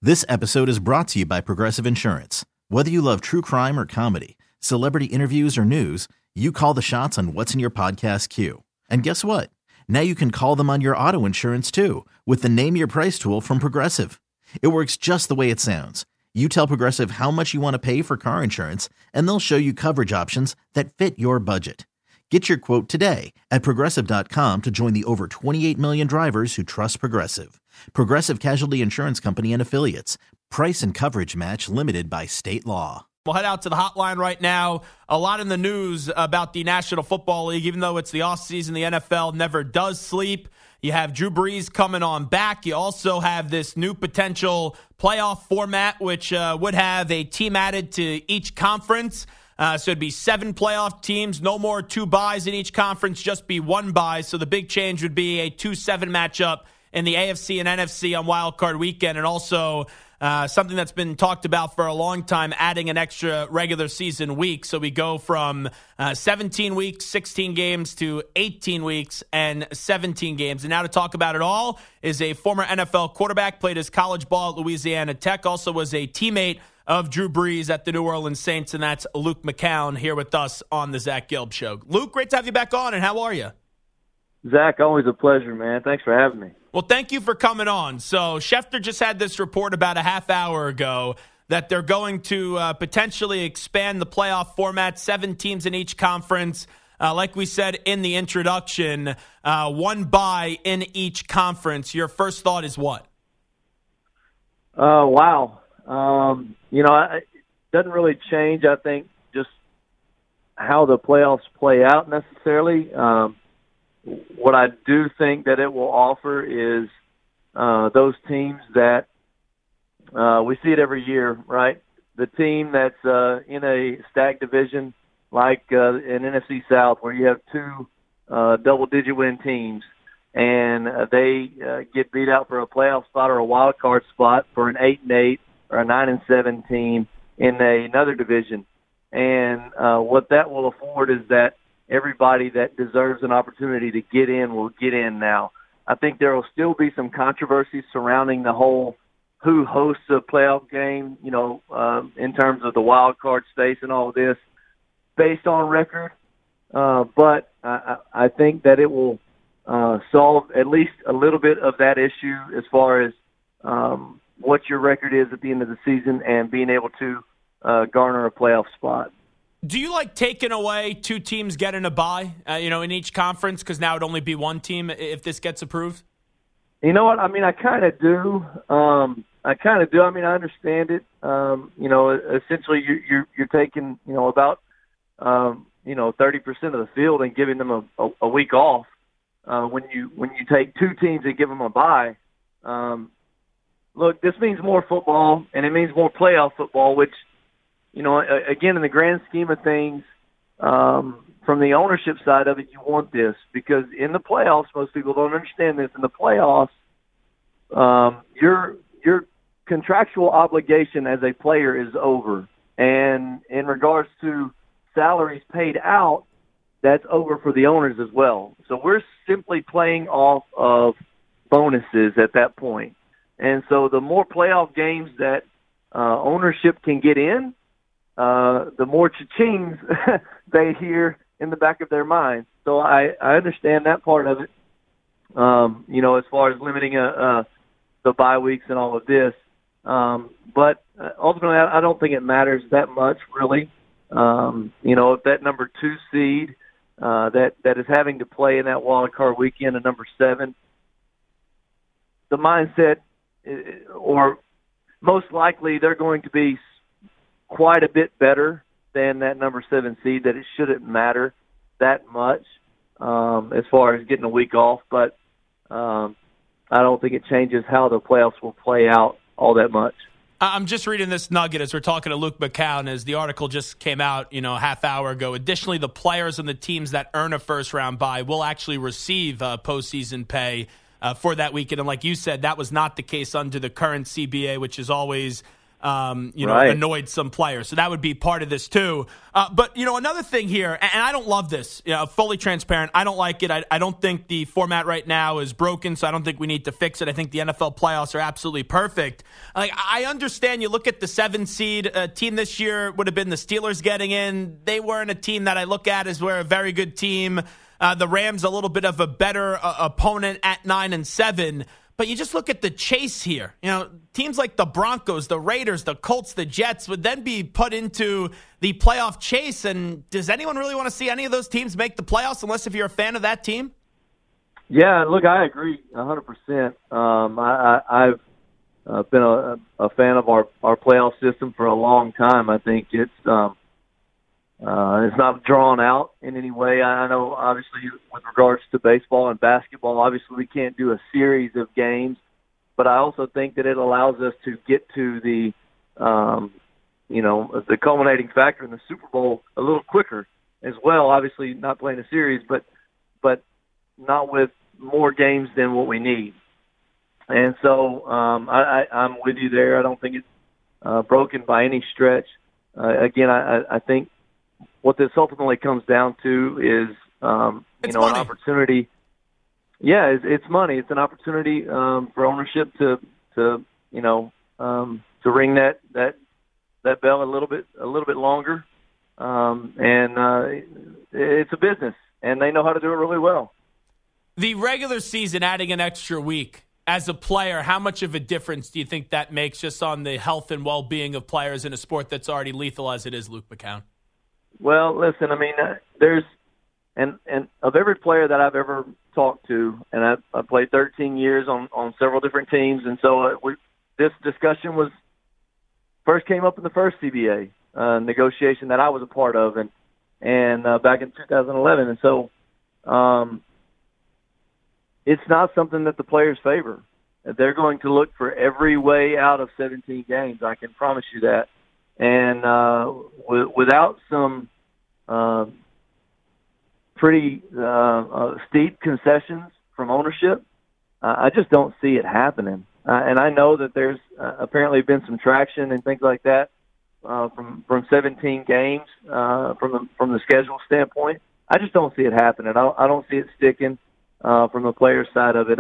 This episode is brought to you by Progressive Insurance. Whether you love true crime or comedy, celebrity interviews or news, you call the shots on what's in your podcast queue. And guess what? Now you can call them on your auto insurance too with the Name Your Price tool from Progressive. It works just the way it sounds. You tell Progressive how much you want to pay for car insurance, and they'll show you coverage options that fit your budget. Get your quote today at Progressive.com to join the over 28 million drivers who trust Progressive. Progressive Casualty Insurance Company and Affiliates. Price and coverage match limited by state law. We'll head out to the hotline right now. A lot in the news about the National Football League. Even though it's the offseason, the NFL never does sleep. You have Drew Brees coming on back. You also have this new potential playoff format, which would have a team added to each conference. So it'd be 7 playoff teams, no more 2 byes in each conference, just be 1 bye. So the big change would be a 2-7 matchup in the AFC and NFC on Wild Card Weekend, and also something that's been talked about for a long time, adding an extra regular season week. So we go from 17 weeks, 16 games to 18 weeks and 17 games. And now to talk about it all is a former NFL quarterback, played his college ball at Louisiana Tech, also was a teammate of Drew Brees at the New Orleans Saints, and that's Luke McCown here with us on the Zach Gelb Show. Luke, great to have you back on, and how are you? Zach, always a pleasure, man. Thanks for having me. Well, thank you for coming on. So Schefter just had this report about a half hour ago that they're going to potentially expand the playoff format, 7 teams in each conference. Like we said in the introduction, 1 bye in each conference. Your first thought is what? Wow. It doesn't really change, I think, just how the playoffs play out necessarily. What I do think that it will offer is those teams that we see it every year, right? The team that's in a stacked division like in NFC South where you have 2 double-digit win teams, and they get beat out for a playoff spot or a wild card spot for an 8-8 or a 9-7 team in another division. And what that will afford is that everybody that deserves an opportunity to get in will get in now. I think there will still be some controversy surrounding the whole who hosts a playoff game, in terms of the wild card space and all of this based on record. But I think that it will solve at least a little bit of that issue as far as what your record is at the end of the season and being able to garner a playoff spot. Do you like taking away 2 teams getting a bye, in each conference, because now it'd only be 1 team if this gets approved? You know what? I mean, I kind of do. I mean, I understand it. Essentially you're taking, about, 30% of the field and giving them a week off. When you take 2 teams and give them a bye, look, this means more football and it means more playoff football, which, again, in the grand scheme of things, from the ownership side of it, you want this because in the playoffs, most people don't understand this. In the playoffs, your contractual obligation as a player is over. And in regards to salaries paid out, that's over for the owners as well. So we're simply playing off of bonuses at that point. And so the more playoff games that ownership can get in, the more cha-chings they hear in the back of their minds. So I understand that part of it, as far as limiting the bye weeks and all of this. But ultimately, I don't think it matters that much, really. If that number 2 seed that is having to play in that wild card weekend, a number 7, the mindset, or most likely they're going to be quite a bit better than that number 7 seed, that it shouldn't matter that much as far as getting a week off. But I don't think it changes how the playoffs will play out all that much. I'm just reading this nugget as we're talking to Luke McCown, as the article just came out, a half hour ago. Additionally, the players and the teams that earn a first-round bye will actually receive postseason pay for that weekend. And like you said, that was not the case under the current CBA, which is always annoyed some players. So that would be part of this too. But, another thing here, and I don't love this, fully transparent. I don't like it. I don't think the format right now is broken, so I don't think we need to fix it. I think the NFL playoffs are absolutely perfect. I understand you look at the 7 seed team this year would have been the Steelers getting in. They weren't a team that I look at as we're a very good team. The Rams a little bit of a better opponent at 9-7. But you just look at the chase here. Teams like the Broncos, the Raiders, the Colts, the Jets would then be put into the playoff chase. And does anyone really want to see any of those teams make the playoffs unless if you're a fan of that team? Yeah, look, I agree 100%. I've been a fan of our playoff system for a long time. I think it's not drawn out in any way. I know, obviously, with regards to baseball and basketball, obviously we can't do a series of games, but I also think that it allows us to get to the culminating factor in the Super Bowl a little quicker as well. Obviously, not playing a series, but not with more games than what we need. And so I'm with you there. I don't think it's broken by any stretch. Again, I think what this ultimately comes down to is, an opportunity. Yeah, it's money. It's an opportunity for ownership to ring that bell a little bit longer, and it's a business, and they know how to do it really well. The regular season, adding an extra week. As a player, how much of a difference do you think that makes just on the health and well-being of players in a sport that's already lethal as it is, Luke McCown? Well, listen, there's and of every player that I've ever talked to, and I played 13 years on several different teams, and so this discussion first came up in the first CBA negotiation that I was a part of, and back in 2011, and so it's not something that the players favor. They're going to look for every way out of 17 games. I can promise you that. And without some pretty steep concessions from ownership, I just don't see it happening. And I know that there's apparently been some traction and things like that from 17 games from the schedule standpoint. I just don't see it happening. I don't see it sticking from the players' side of it.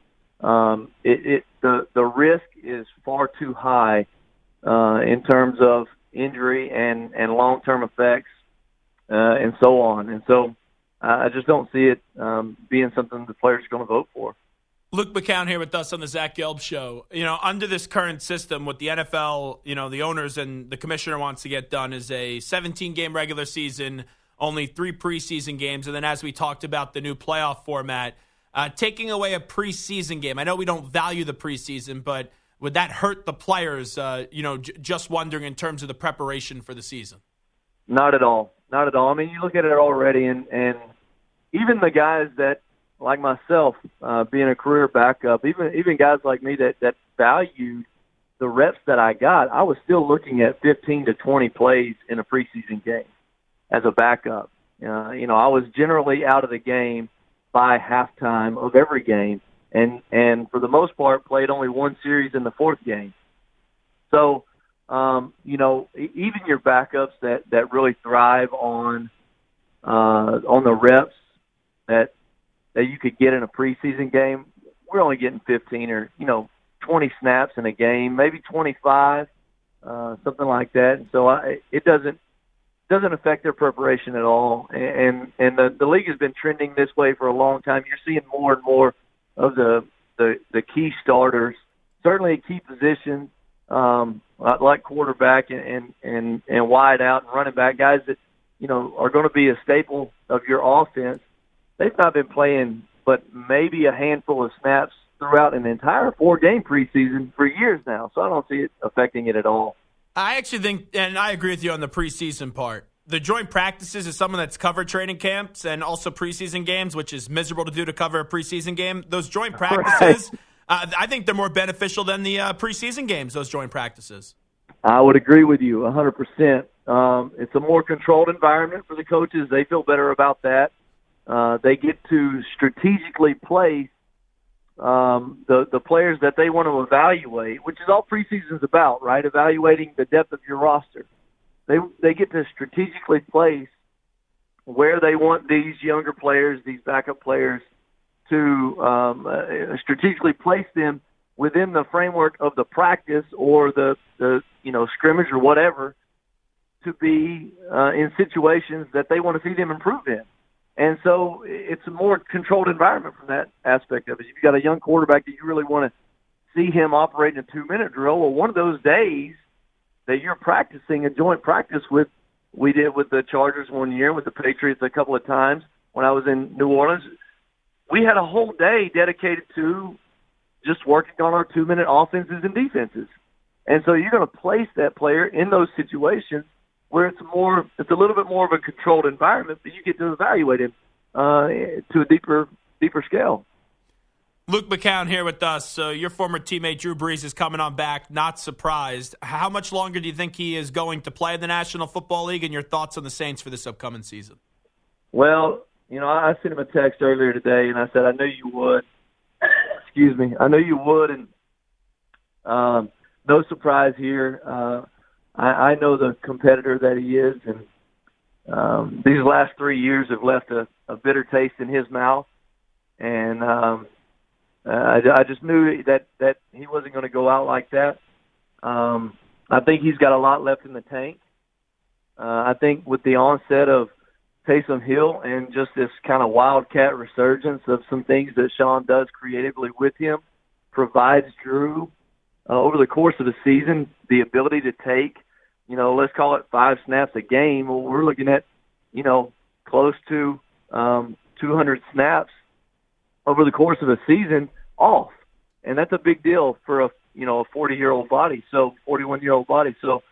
The risk is far too high in terms of injury and long-term effects and so on. And so I just don't see it being something the players are going to vote for. Luke McCown here with us on the Zach Gelb Show. Under this current system, what the NFL, the owners and the commissioner wants to get done is a 17-game regular season, only 3 preseason games, and then as we talked about the new playoff format, taking away a preseason game. I know we don't value the preseason, but would that hurt the players, just wondering in terms of the preparation for the season? Not at all. Not at all. You look at it already, and even the guys that, like myself, being a career backup, even guys like me that valued the reps that I got, I was still looking at 15 to 20 plays in a preseason game as a backup. I was generally out of the game by halftime of every game, and for the most part played only one series in the 4th game. So, even your backups that really thrive on the reps that you could get in a preseason game, we're only getting 15 or 20 snaps in a game, maybe 25, something like that. And so it doesn't affect their preparation at all. And the league has been trending this way for a long time. You're seeing more and more of the key starters, certainly at key positions, like quarterback and wide out and running back, guys that are going to be a staple of your offense. They've not been playing but maybe a handful of snaps throughout an entire 4-game preseason for years now. So I don't see it affecting it at all. I actually think, and I agree with you on the preseason part, the joint practices is someone that's covered training camps and also preseason games, which is miserable to do to cover a preseason game. Those joint practices, I think they're more beneficial than the preseason games, those joint practices. I would agree with you 100%. It's a more controlled environment for the coaches. They feel better about that. They get to strategically place the players that they want to evaluate, which is all preseason's about, right? Evaluating the depth of your roster. They get to strategically place where they want these younger players, these backup players, to strategically place them within the framework of the practice or the scrimmage or whatever, to be in situations that they want to see them improve in. And so it's a more controlled environment from that aspect of it. If you've got a young quarterback that you really want to see him operate in a 2-minute drill, well, one of those days that you're practicing a joint practice with, we did with the Chargers one year, with the Patriots a couple of times when I was in New Orleans, we had a whole day dedicated to just working on our 2-minute offenses and defenses. And so you're going to place that player in those situations where it's a little bit more of a controlled environment, but you get to evaluate him to a deeper scale. Luke McCown here with us. So your former teammate Drew Brees is coming on back. Not surprised. How much longer do you think he is going to play in the National Football League, and your thoughts on the Saints for this upcoming season? Well, I sent him a text earlier today, and I said, I knew you would. Excuse me. I knew you would, and no surprise here. I know the competitor that he is, and these last 3 years have left a bitter taste in his mouth. And I just knew that he wasn't going to go out like that. I think he's got a lot left in the tank. I think with the onset of Taysom Hill and just this kind of wildcat resurgence of some things that Sean does creatively with him, provides Drew over the course of the season the ability to take, let's call it 5 snaps a game. Well, we're looking at, close to 200 snaps over the course of a season off. And that's a big deal for a 40-year-old body, 41-year-old body. So,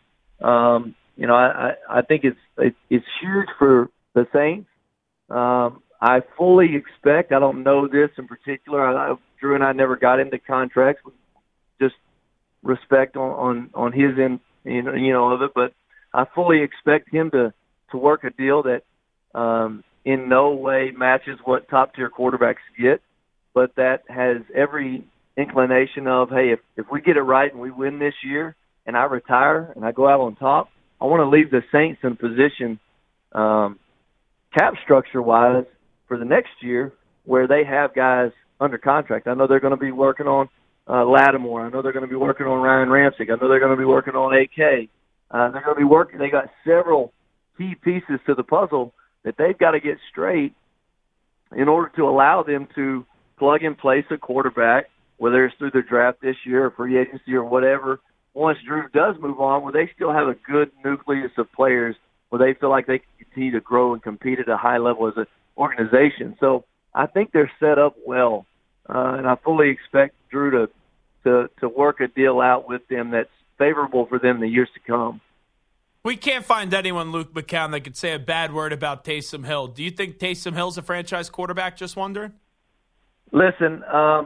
I think it's huge for the Saints. I fully expect, I don't know this in particular, Drew and I never got into contracts, just respect on his end, of it, but I fully expect him to work a deal that in no way matches what top-tier quarterbacks get, but that has every inclination of, hey, if we get it right and we win this year and I retire and I go out on top, I want to leave the Saints in position cap structure-wise for the next year where they have guys under contract. I know they're going to be working on Lattimore. I know they're going to be working on Ryan Ramczyk. I know they're going to be working on AK. They're going to be working. They got several key pieces to the puzzle that they've got to get straight in order to allow them to plug and place a quarterback, whether it's through the draft this year or free agency or whatever. Once Drew does move on, where they still have a good nucleus of players where they feel like they can continue to grow and compete at a high level as an organization. So I think they're set up well, and I fully expect Drew to work a deal out with them that's favorable for them the years to come. We can't find anyone, Luke McCown, that could say a bad word about Taysom Hill. Do you think Taysom Hill's a franchise quarterback? Just wondering. Listen,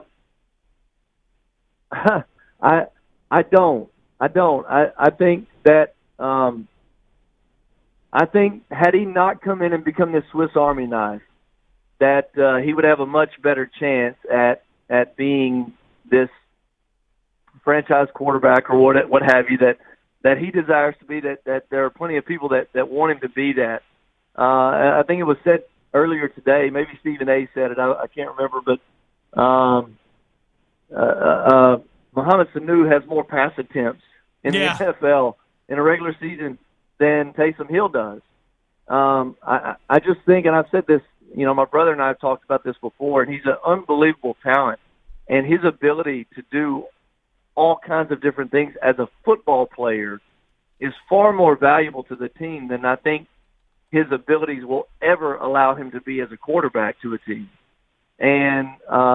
I don't. I think that I think had he not come in and become this Swiss Army knife, that he would have a much better chance at being this franchise quarterback or what have you that he desires to be. That there are plenty of people that want him to be that. I think it was said earlier today. Maybe Stephen A. said it. I can't remember, but Mohamed Sanu has more pass attempts in the NFL in a regular season than Taysom Hill does. I just think, and I've said this, my brother and I have talked about this before, and he's an unbelievable talent, and his ability to do all kinds of different things as a football player is far more valuable to the team than I think his abilities will ever allow him to be as a quarterback to a team. And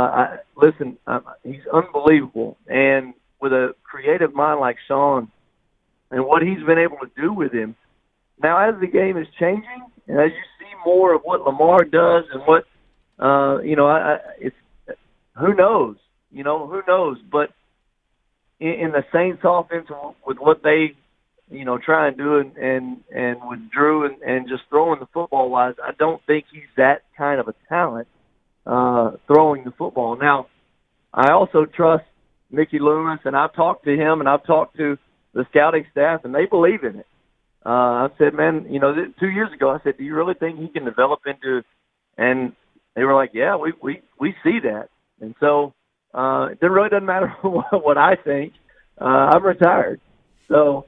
he's unbelievable. And with a creative mind like Sean and what he's been able to do with him, now as the game is changing and as you see more of what Lamar does and what, it's who knows, who knows. But in the Saints offense with what they, try and do and with Drew and just throwing the football wise, I don't think he's that kind of a talent throwing the football. Now, I also trust Mickey Loomis, and I've talked to him, and I've talked to the scouting staff, and they believe in it. I said, man, 2 years ago, I said, do you really think he can develop into, and they were like, yeah, we see that. And so it really doesn't matter what I think. I'm retired. So,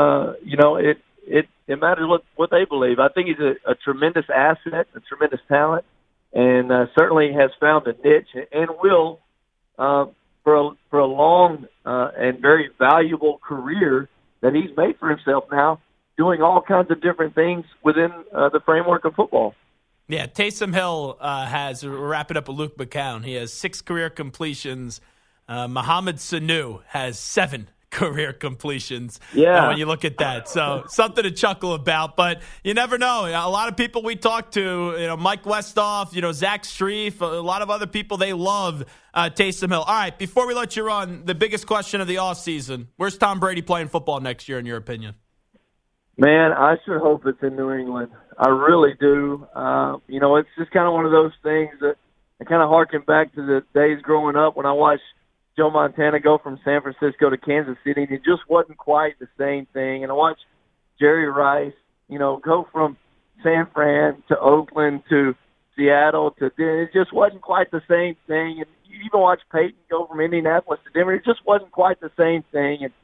it matters what they believe. I think he's a tremendous asset, a tremendous talent, and certainly has found a niche and will, for a long and very valuable career that he's made for himself now, doing all kinds of different things within the framework of football. Yeah, Taysom Hill we'll wrap it up with Luke McCown. He has 6 career completions. Mohamed Sanu has 7 career completions. Yeah. When you look at that. So something to chuckle about, but you never know. A lot of people we talk to, Mike Westhoff, Zach Strief, a lot of other people, they love Taysom Hill. All right, before we let you run, the biggest question of the offseason, where's Tom Brady playing football next year in your opinion? Man, I sure hope it's in New England. I really do. It's just kind of one of those things that I kind of harken back to the days growing up when I watched Joe Montana go from San Francisco to Kansas City, and it just wasn't quite the same thing. And I watched Jerry Rice, go from San Fran to Oakland to Seattle it just wasn't quite the same thing. And you even watch Peyton go from Indianapolis to Denver. It just wasn't quite the same thing. And,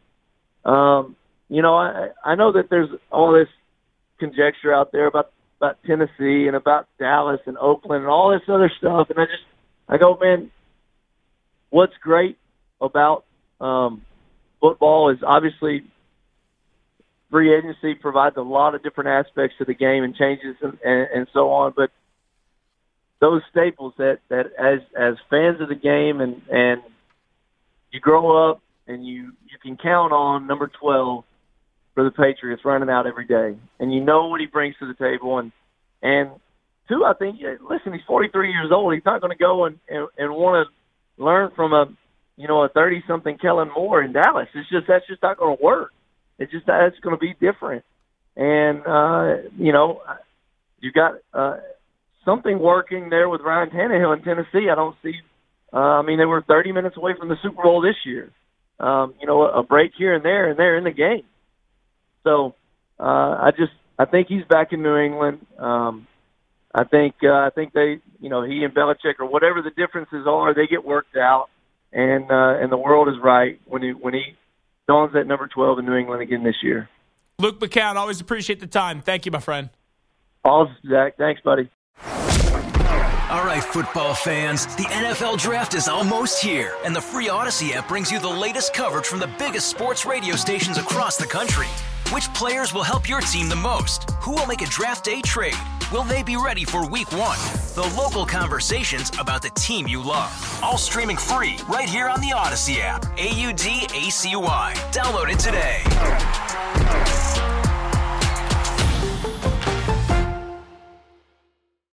I know that there's all this conjecture out there about Tennessee and about Dallas and Oakland and all this other stuff. And I go, man, what's great about football is obviously free agency provides a lot of different aspects to the game and changes and so on. But those staples that as fans of the game and you grow up and you can count on number 12 for the Patriots running out every day, and you know what he brings to the table. And two, I think, listen, he's 43 years old. He's not going to go and want to learn from a 30-something Kellen Moore in Dallas. That's just not going to work. That's going to be different. And you got something working there with Ryan Tannehill in Tennessee. I don't see. They were 30 minutes away from the Super Bowl this year. A break here and there, and they're in the game. So I think he's back in New England. I think they, he and Belichick or whatever the differences are, they get worked out, and the world is right when he dons that number 12 in New England again this year. Luke McCown, always appreciate the time. Thank you, my friend. Awesome, Zach. Thanks, buddy. All right, football fans, the NFL Draft is almost here, and the free Odyssey app brings you the latest coverage from the biggest sports radio stations across the country. Which players will help your team the most? Who will make a draft day trade? Will they be ready for week 1? The local conversations about the team you love. All streaming free right here on the Odyssey app. AUDACY. Download it today.